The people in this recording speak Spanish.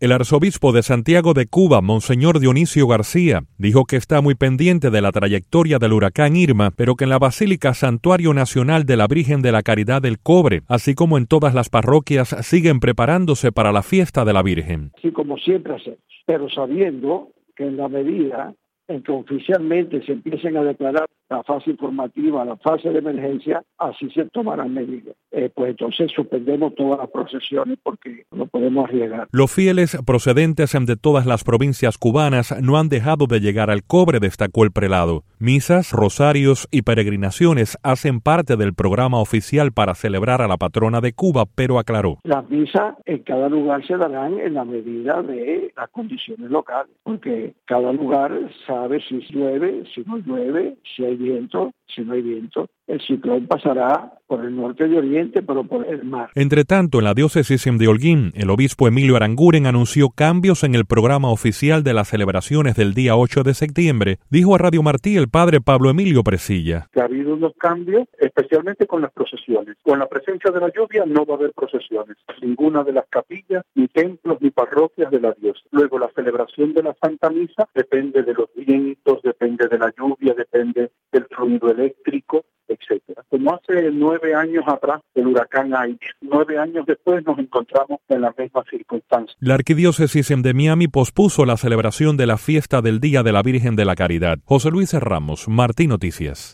El arzobispo de Santiago de Cuba, Monseñor Dionisio García, dijo que está muy pendiente de la trayectoria del huracán Irma, pero que en la Basílica Santuario Nacional de la Virgen de la Caridad del Cobre, así como en todas las parroquias, siguen preparándose para la fiesta de la Virgen. Sí, como siempre hacemos, pero sabiendo que en la medida en que oficialmente se empiecen a declarar la fase informativa, la fase de emergencia, así se tomarán medidas. Pues entonces suspendemos todas las procesiones porque no podemos arriesgar. Los fieles procedentes de todas las provincias cubanas no han dejado de llegar al Cobre, destacó el prelado. Misas, rosarios y peregrinaciones hacen parte del programa oficial para celebrar a la patrona de Cuba, pero aclaró. Las misas en cada lugar se darán en la medida de las condiciones locales, porque cada lugar sabe si llueve, si no llueve, si hay viento, si no hay viento. El ciclón pasará por el norte y oriente, pero por el mar. Entre tanto, en la diócesis de Holguín, el obispo Emilio Aranguren anunció cambios en el programa oficial de las celebraciones del día 8 de septiembre. Dijo a Radio Martí el padre Pablo Emilio Presilla. Que ha habido unos cambios, especialmente con las procesiones. Con la presencia de la lluvia no va a haber procesiones. Ninguna de las capillas, ni templos, ni parroquias de la diócesis. Luego, la celebración de la Santa Misa depende de los vientos, depende de la lluvia, depende del fluido eléctrico, etcétera. Como hace 9 años atrás el huracán Ai, 9 años después nos encontramos en las mismas circunstancias. La arquidiócesis de Miami pospuso la celebración de la fiesta del Día de la Virgen de la Caridad. José Luis Ramos, Martí Noticias.